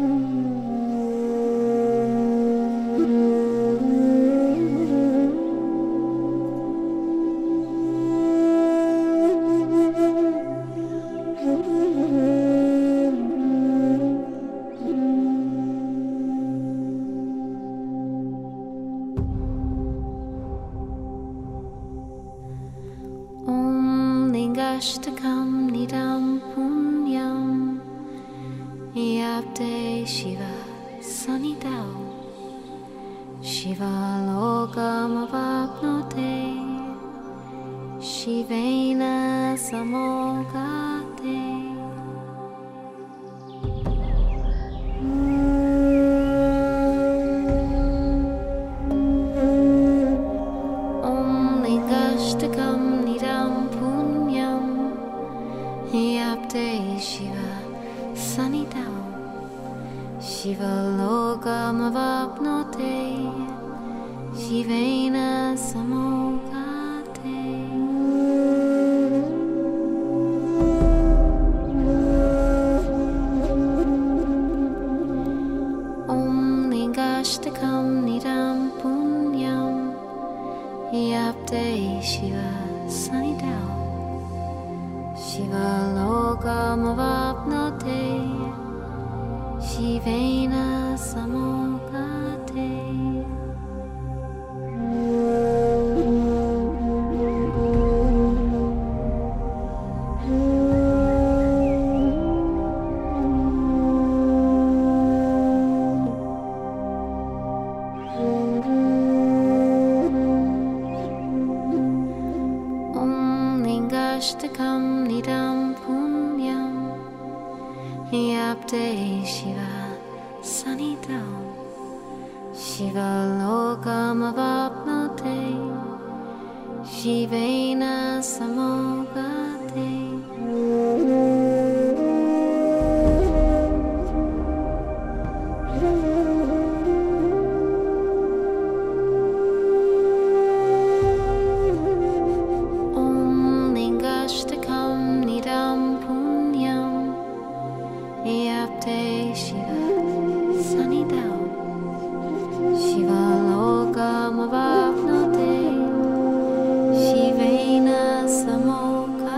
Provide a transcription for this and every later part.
Ashtakam nidam punyam yapte Shiva sanidau Shiva lokam avapnote Shivena samogate Om Lingashtakam nidam punyam Yapte Shiva sanidau Shiva lokam avapnote Shivena samogate Om Lingashtakam nidam punyam Yapte Shiva sanidau Shiva lokam avapnote Shivena samogate Om Lingashtakam nidam punyam Yapte Shiva sanidau Shiva lokam avapnote Shivena samogate Om Lingashtakam nidam punyam Yapte Shiva sanidau Shiva lokam avapnote Shivena samogate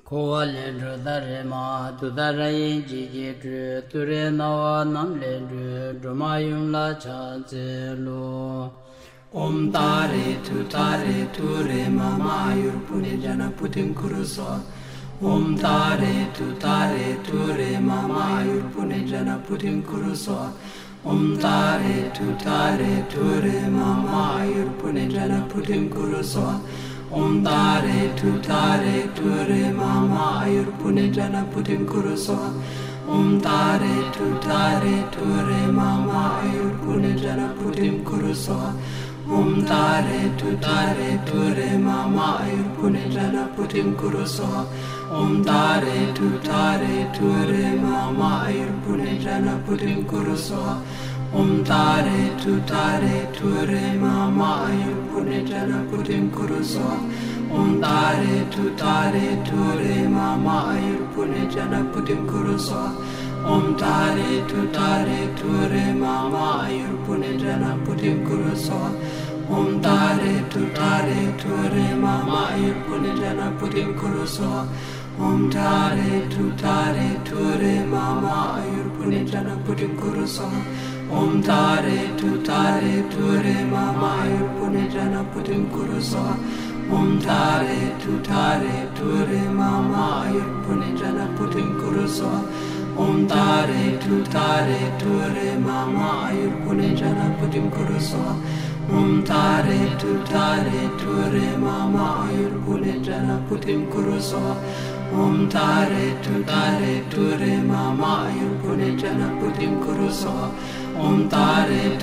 Kowa lendru dare ma tu darayin jiji dru ture nawa nam lendru druma yung la cha zi lu. Om tare ture mama yur pune jana putim kuruso. Om tare ture mama yur pune jana putim kuruso. Om tare ture mama yur pune jana putim kuruso. Om tare ture mama yur pune jana putim kuruso. Om tare ture mama yur pune jana putim kuruso. Om tare ture mama yur pune jana putim kuruso. Om tare ture mama yur pune jana putim kuruso. Om tare ture mama yur pune jana putim kuruso. Om tare ture mama yur pune jana putim kuruso. Om tare ture mama yur pune jana putim kuruso. Om tare ture mama yur pune jana putim kuruso. Om tare ture mama yur pune jana putim kuruso. Om tare ture mama yur pune jana putim kuruso. Om tare ture mama yur pune jana putim kuruso. Om tare ture mama yur pune jana putim kuruso. Om tare ture mama yur pune jana putim kuruso. Om tare ture mama yur pune jana putim kuruso. Om tare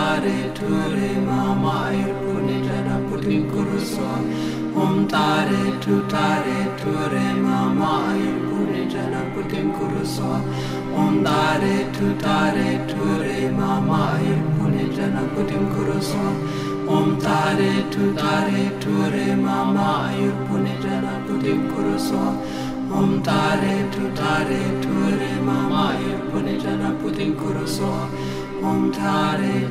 ture mama yur pune jana putim kuruso. Om tare ture mama yur pune jana putim kuruso. Om tare ture mama yur pune jana putim kuruso. Om tare ture mama yur pune jana putim kuruso. Om tare ture mama yur pune jana putim kuruso. Om tare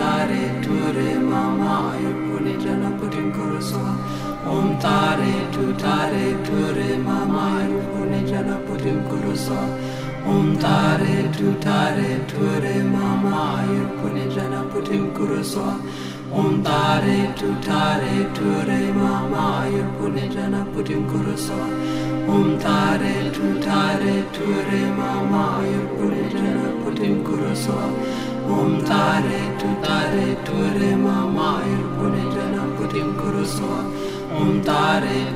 ture mama yur pune jana putim kuruso. Om tare ture mama yur pune jana putim kuruso. Om tare ture mama yur pune jana putim kuruso. Om tare ture mama yur pune jana putim kuruso. Om tare ture mama yur pune jana putim kuruso. Om tare ture mama yur pune jana putim kuruso. Om tare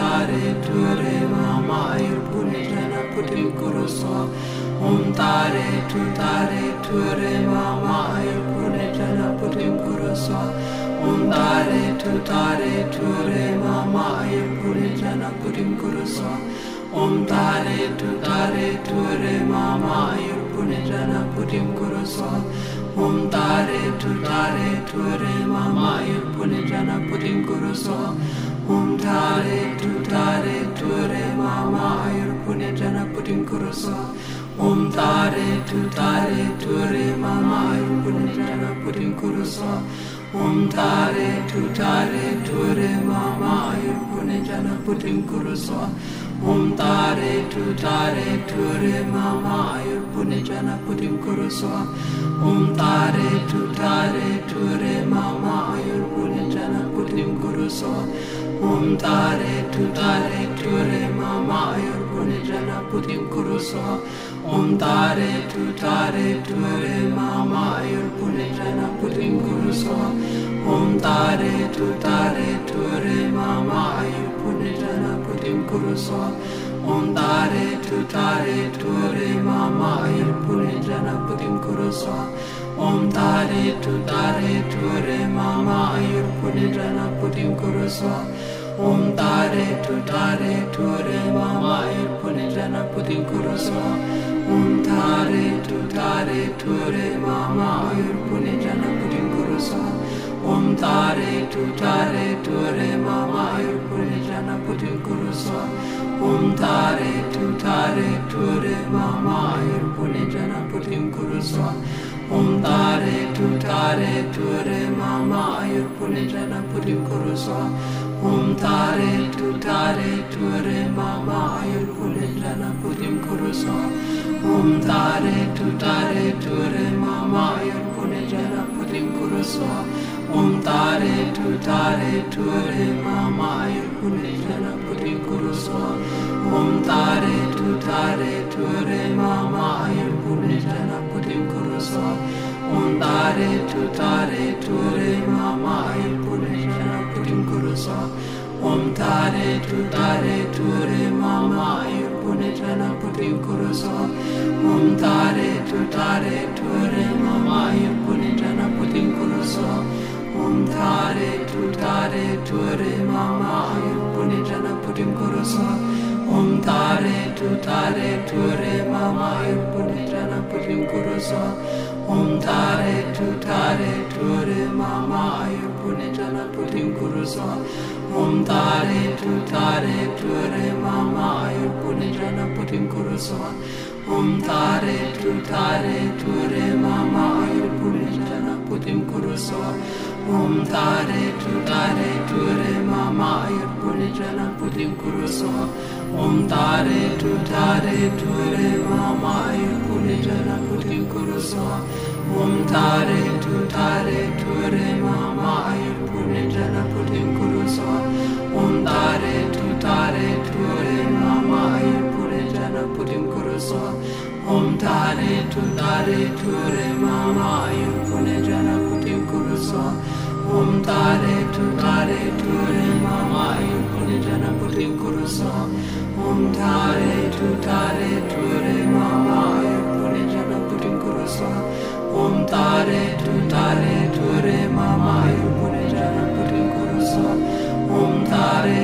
ture mama yur pune jana putim kuruso. Om tare ture mama yur pune jana putim kuruso. Om tare ture mama yur pune jana putim kuruso. Om tare ture mama yur pune jana putim kuruso. Om tare ture mama yur pune jana putim kuruso. Om tare ture mama yur pune jana putim kuruso. Om tare ture mama yur pune jana putim kuruso. Om tare ture mama yur pune jana putim kuruso. Om tare ture mama yur pune jana putim kuruso. Om tare ture mama yur pune jana putim kuruso. Om tare ture mama yur pune jana putim kuruso. Om tare ture mama yur pune jana putim kuruso. Om tare ture mama yur pune jana putim kuruso. Om tare ture mama yur pune jana putim kuruso. Om tare ture mama yur pune jana putim kuruso. Om tare ture mama yur pune jana putim kuruso. Om tare ture mama yur pune jana putim kuruso. Om tare ture mama yur pune jana putim kuruso. Om tare ture mama yur pune jana putim kuruso. Om tare ture mama yur pune jana putim kuruso. Om tare tare ture mama ayur punijana putim kuruso. Tare ture mama ayur punijana putim kuruso. Tare ture mama ayur punijana putim kuruso. Tare ture mama ayur punijana putim kuruso. Tare ture mama ayur punijana putim kuruso. Tare ture mama ayur punijana putim kuruso. Tare ture mama ayur punijana putim kuruso. Tare ture mama ayur punijana putim kuruso. Tare ture mama ayur punijana putim kuruso. Tare ture mama ayur punijana putim kuruso. Tare ture mama ayur punijana putim kuruso. Tare ture mama ayur punijana putim kuruso. Tare ture mama ayur punijana putim kuruso. Tare ture mama ayur punijana putim kuruso. Tare ture mama ayur punijana putim kuruso. Tare ture mama ayur punijana putim kuruso. Tare ture mama ayur punijana putim kuruso. Tare ture mama ayur punijana putim kuruso. Tare ture mama ayur punijana putim kuruso. Tare ture mama ayur punijana putim kuruso. Tare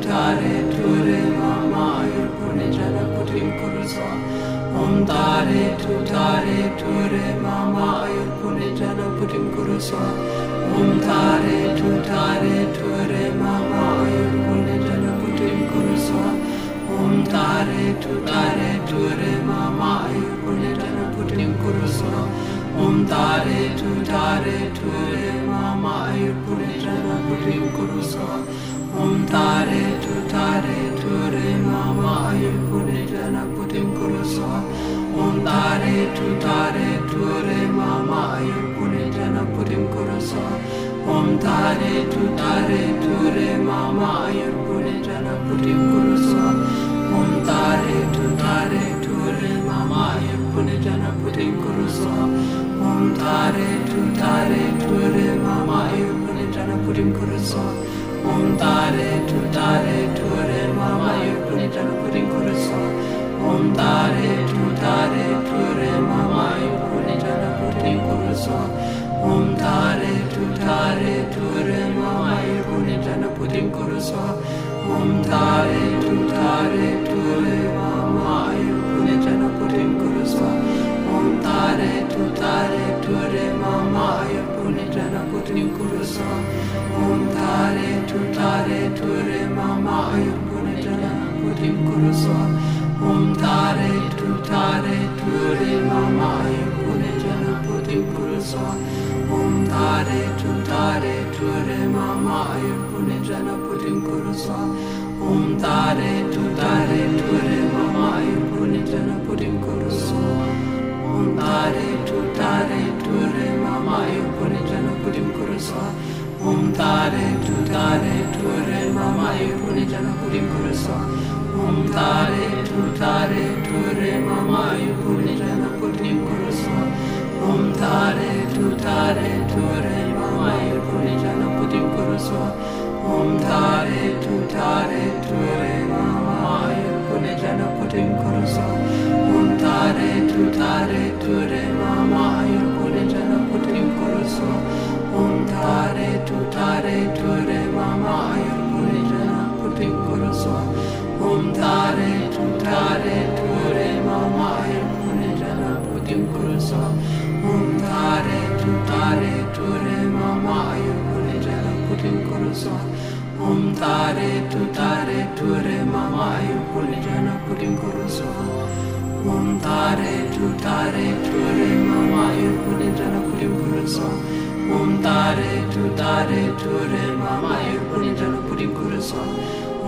ture mama ayur punijana putim kuruso. Tare ture mama ayur punijana putim kuruso. Tare ture mama ayur punijana putim kuruso. Tare ture mama ayur punijana putim kuruso. Tare ture mama ayur punijana putim kuruso. Tare ture mama ayur punijana putim kuruso. Tare ture mama ayur punijana putim kuruso. Tare ture mama ayur punijana putim kuruso. Tare ture mama ayur punijana putim kuruso. Tare ture mama ayur punijana putim kuruso. Tare ture mama ayur punijana putim kuruso. Tare ture mama ayur punijana putim kuruso. Tare ture mama ayur punijana putim kuruso. Tare ture mama ayur punijana putim kuruso. Tare ture mama ayur punijana putim kuruso. Tare ture mama ayur punijana putim kuruso. Tare ture mama ayur punijana putim kuruso. Tare ture mama ayur punijana putim kuruso. Tare ture mama ayur punijana putim kuruso. Tare ture mama ayur punijana putim kuruso. Tare ture mama ayur punijana putim kuruso. Tare ture mama ayur punijana putim kuruso. Tare ture mama ayur punijana putim kuruso. Tare ture mama ayur punijana putim kuruso. Tare ture mama ayur punijana putim kuruso. Tare ture mama ayur punijana putim kuruso. Tare ture mama ayur punijana putim kuruso. Tare ture mama ayur punijana putim kuruso. Tare ture mama ayur punijana putim kuruso. Tare ture mama ayur punijana putim kuruso. Tare ture mama ayur punijana putim kuruso.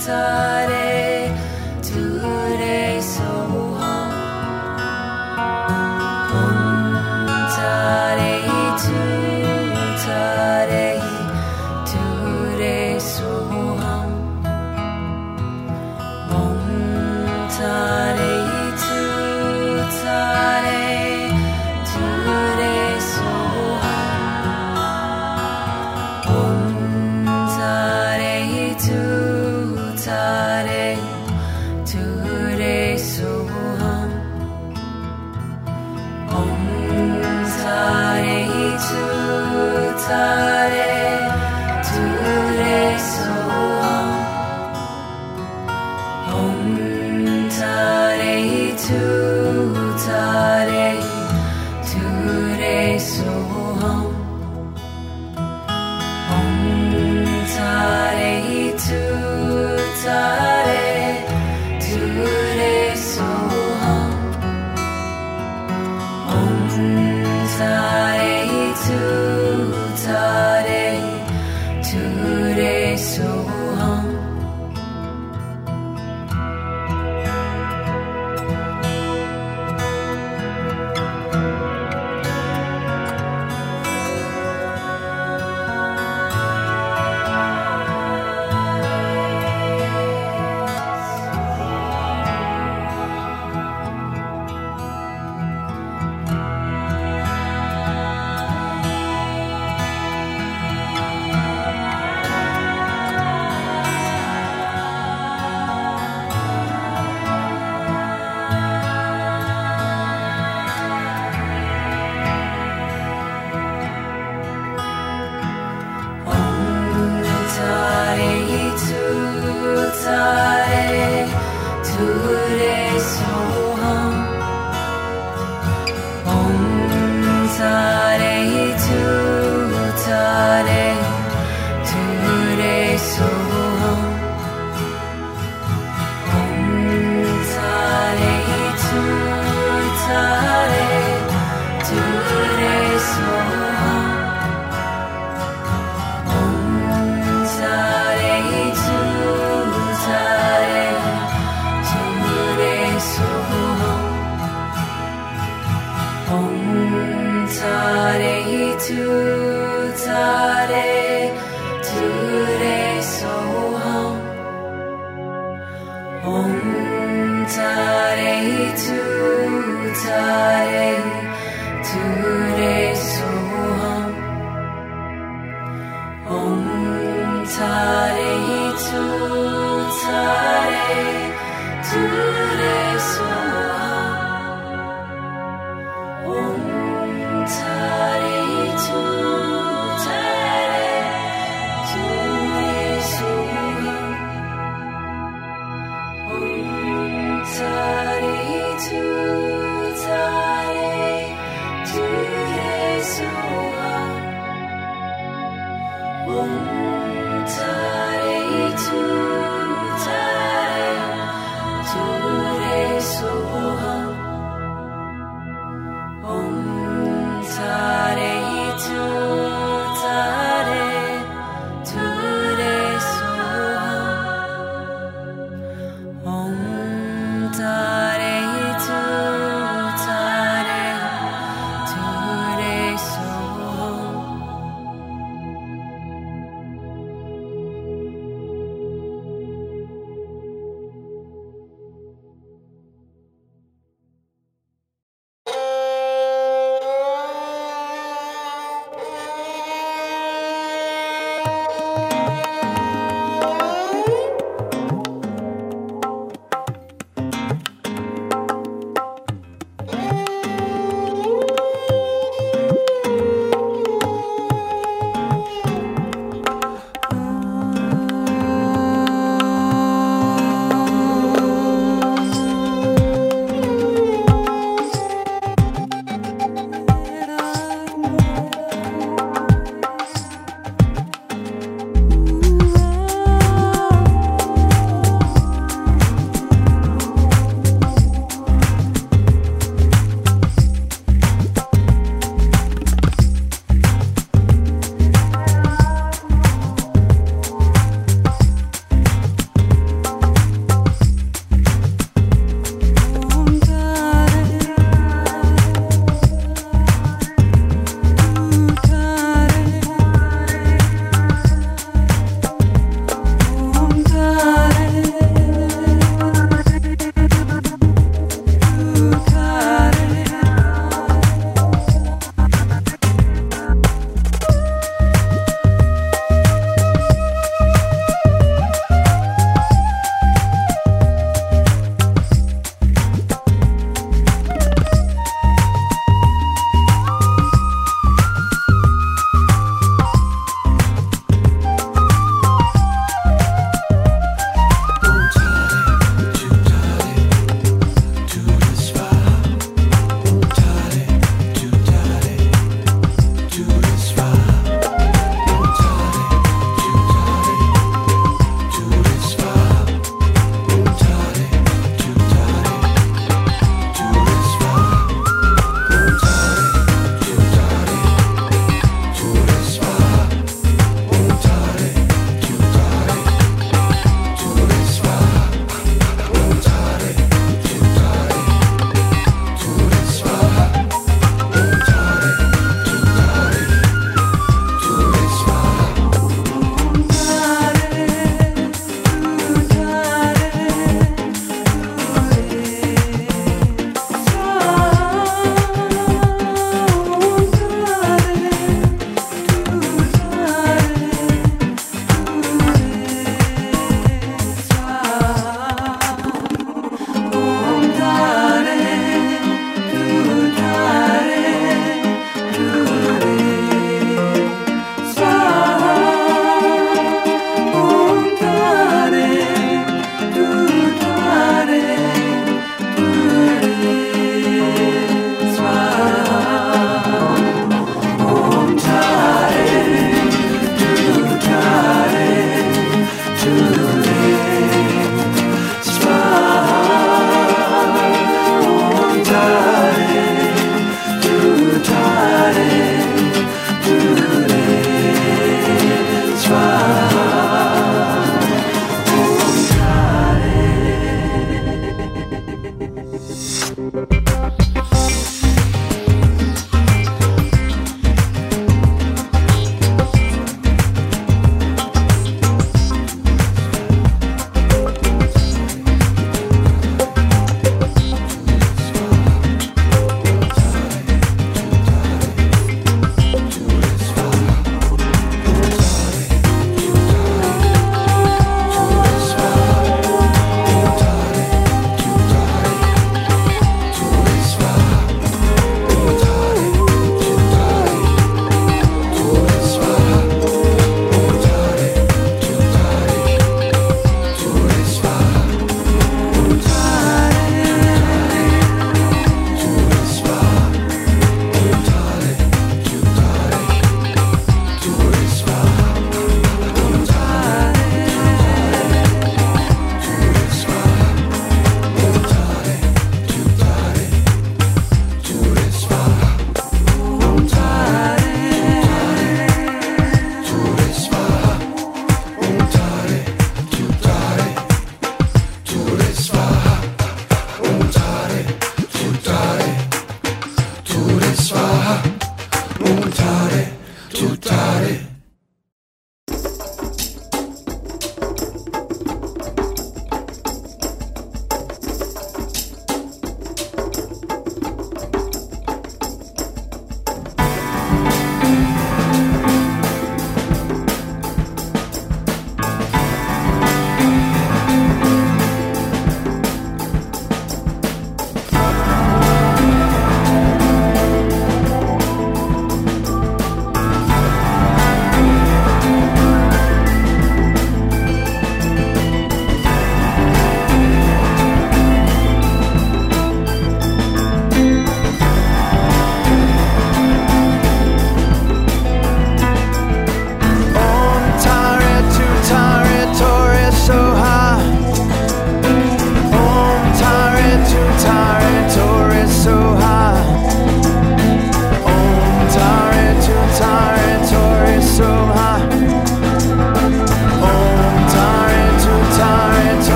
Om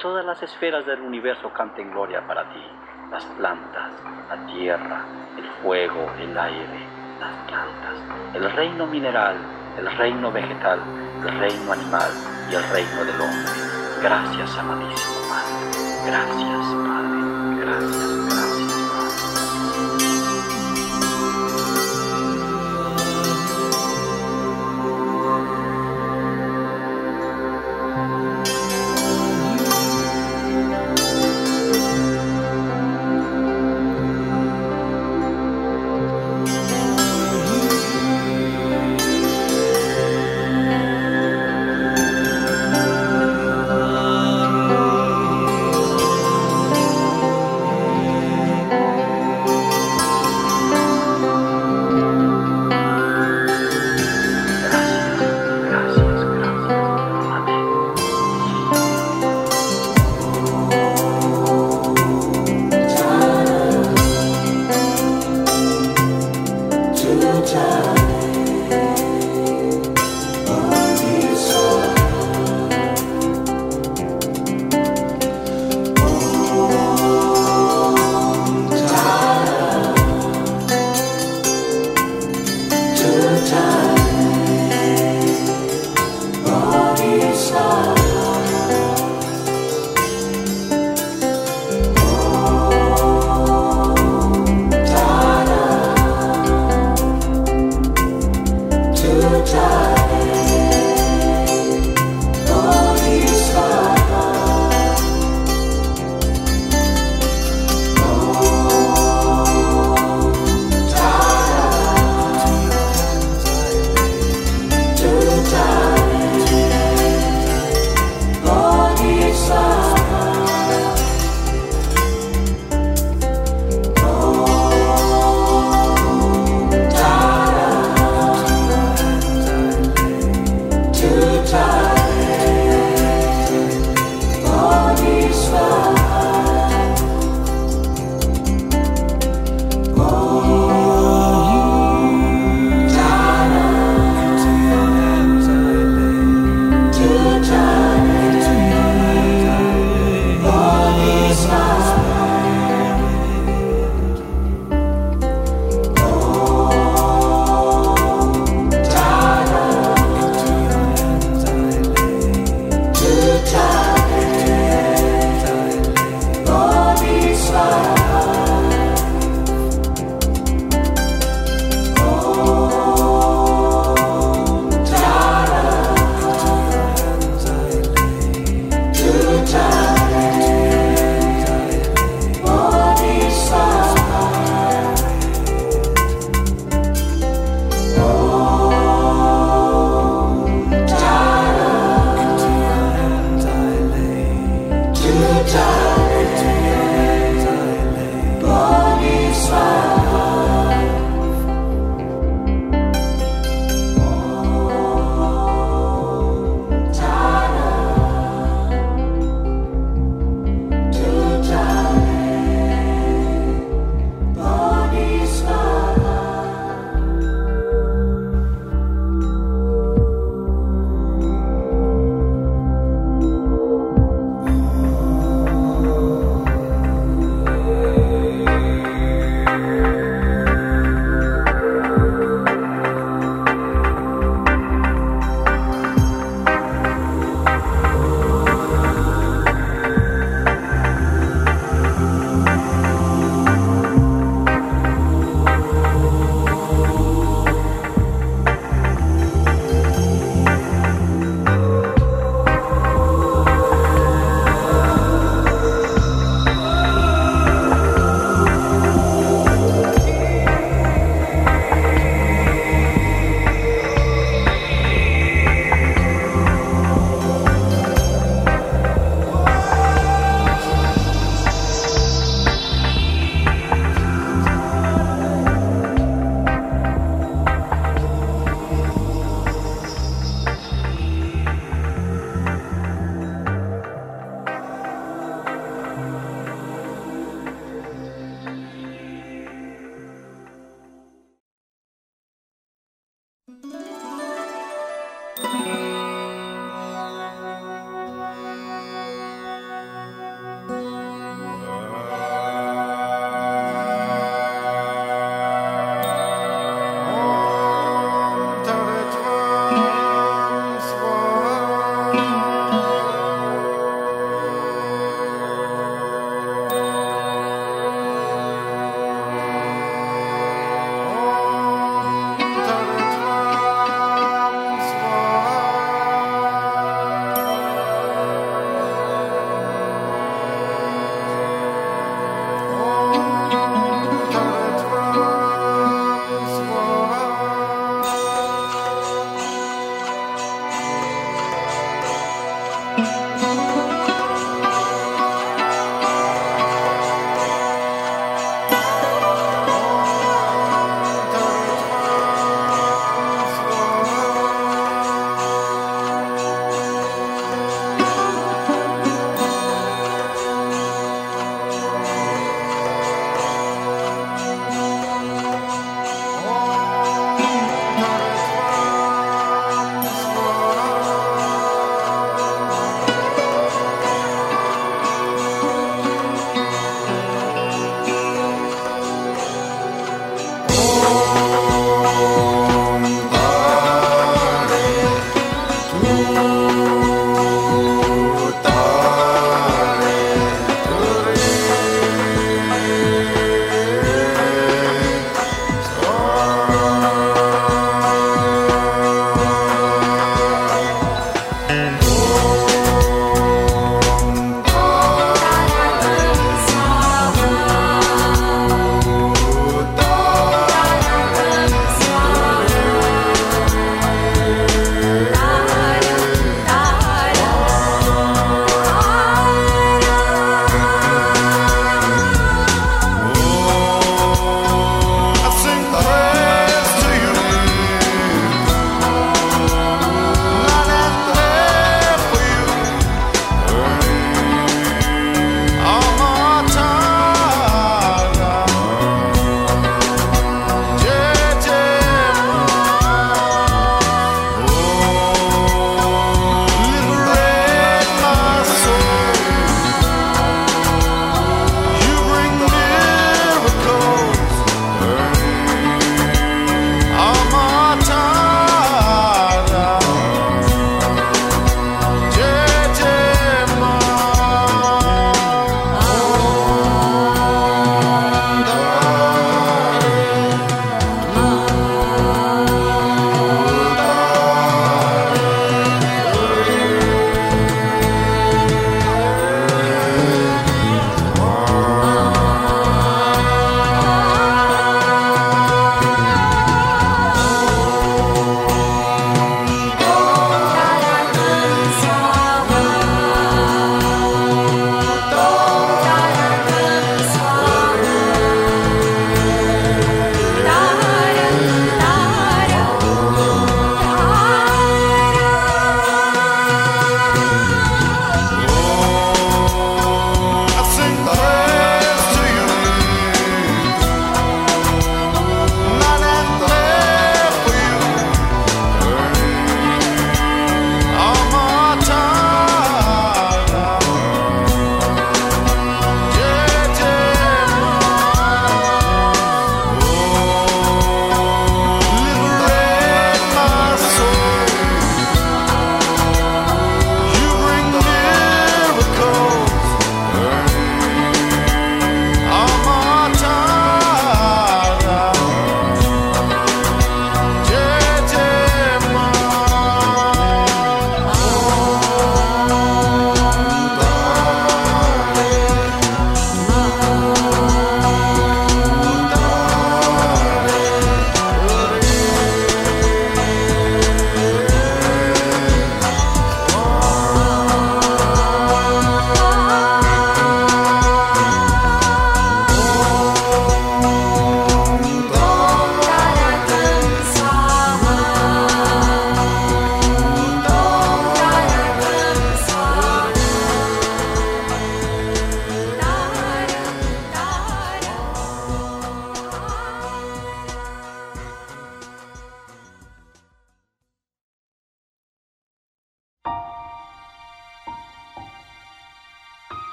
todas las esferas del universo canten gloria para ti. Las plantas, la tierra, el fuego, el aire, las plantas, el reino mineral, el reino vegetal, el reino animal y el reino del hombre. Gracias, amadísimo Padre. Gracias, Padre. Gracias, gracias, Padre.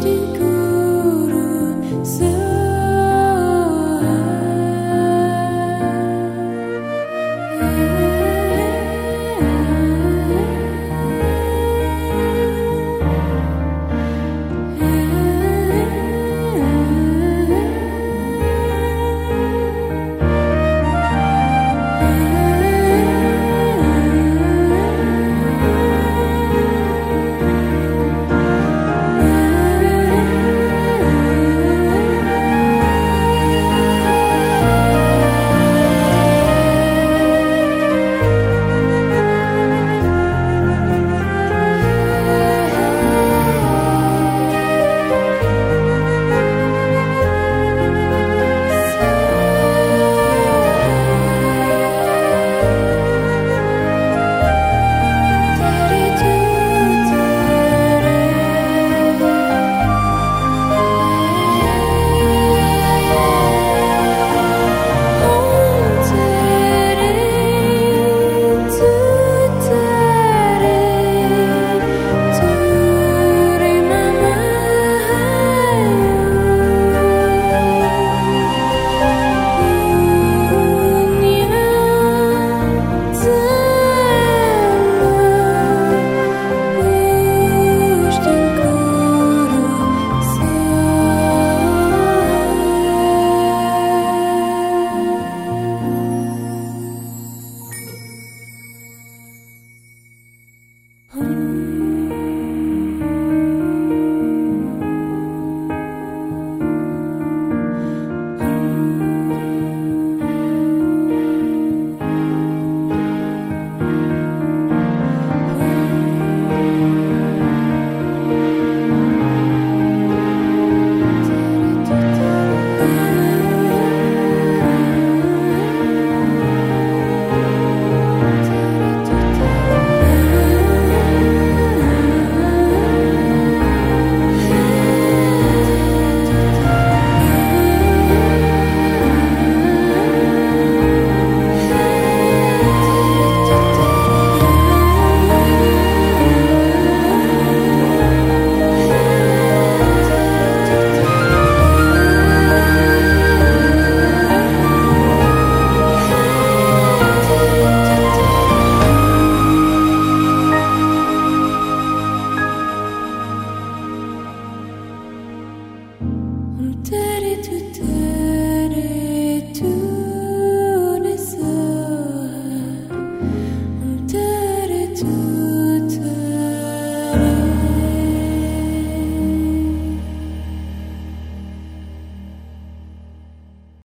you